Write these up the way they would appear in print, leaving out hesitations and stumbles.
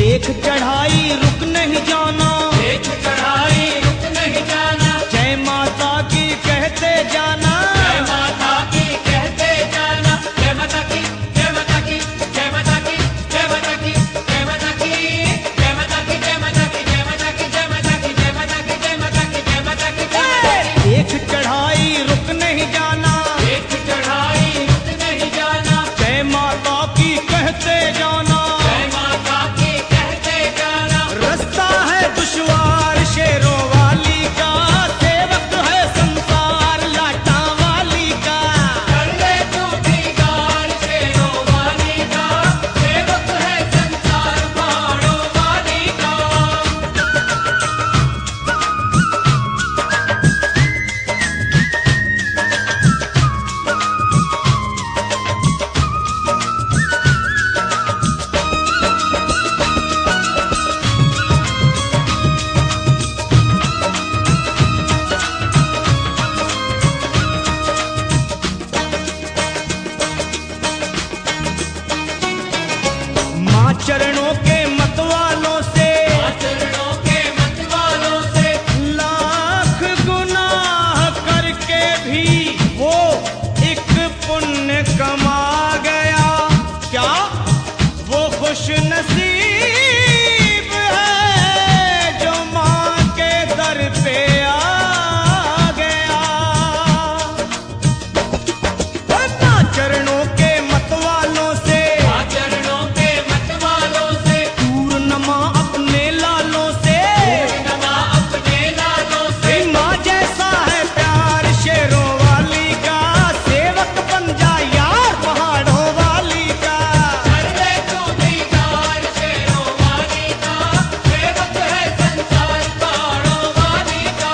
देख चढ़ाई रुक नहीं जाना, देख चढ़ाई रुक नहीं जाना, जय माता की कहते जाना, जय माता की कहते जाना, जय माता की, जय माता की, जय माता की, जय माता की, जय माता की, जय माता की, जय माता की, जय माता की, जय माता की, जय माता की, जय माता की, जय माता की, जय माता की। देख चढ़ाई रुक नहीं जाना, देख चढ़ाई रुक नहीं जाना, जय माता की कहते जाना, जय माता की कहते जाना। रास्ता है दुश्वार शेरों वाली का, सेवक है संसार लाटा वाली का। कर ले तू दीदार शेरों वाली का, सेवक है संसार पहाड़ों वाली का। माँ चरणों के मत वालों से चरणों के मत वालों से लाख गुनाह करके भी वो एक पुण्य कमा गया। क्या वो खुश नसीब है जो माँ के दर पे आ गया। माँ चरणों के मत वालों से चरणों के मत वालों से दूर नमा अपने लालों से, नमा अपने लालों से। माँ जैसा है प्यार शेरों वाली का, सेवक बन जा यार पहाड़ों वाली का। कर ले तू दीदार शेरों वाली का, सेवक है संसार पहाड़ों वाली का।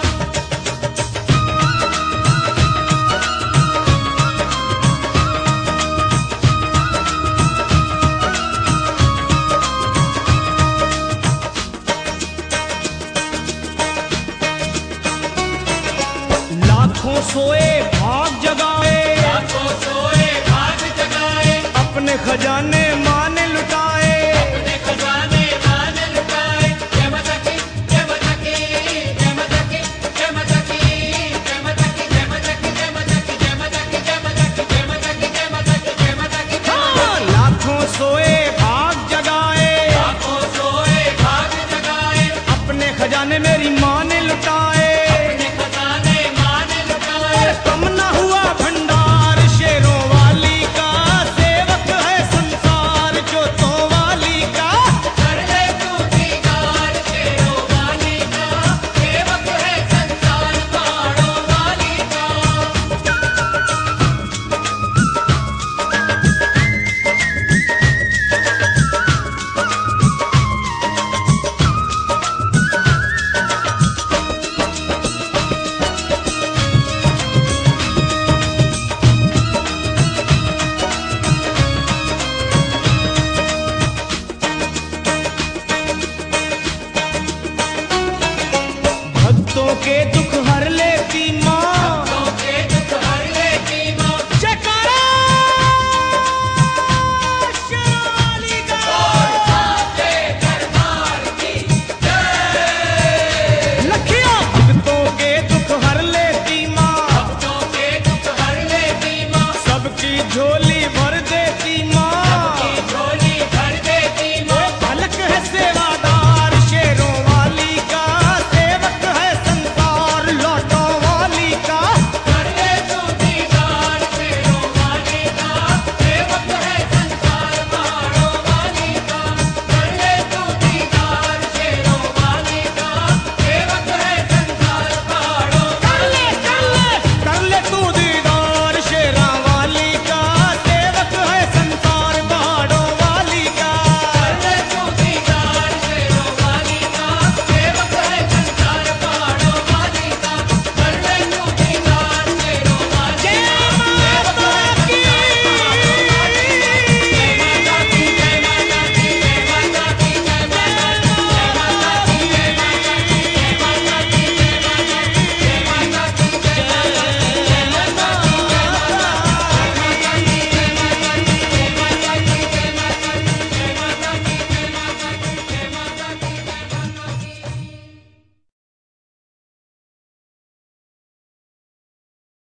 लाखों सोए भाग जगाए, लाखों सोए भाग जगाए, अपने खजाने माने लुटाए। अपने खजाने मान लुटाए। जय माता की, जय माता की, जय माता की, जय माता की, जय माता की, जय माता की, जय माता की, जय माता की, जय माता की, जय माता की, जय माता की, जय माता की, जय माता हाँ, लाखों सोए भाग जगाए, लाखों सोए भाग जगाए, अपने खजाने मेरी माँ ने लुटाए। अपने खजाने मान लुटाए। कम ना हुआ भंडार शेरों वाली का, सेवक है संसार जोतों वाली का। कर ले तू दीदार शेरों वाली का, सेवक है संसार पहाड़ों वाली का। भक्तों के दुख हर लेती माँ, भक्तों के दुख हर लेती माँ। जयकारा शेरों वाली का। साचे दरबार की जय। लखिया भक्तों के दुख हर लेती माँ, भक्तों के दुख हर लेती माँ। सबकी झोली भर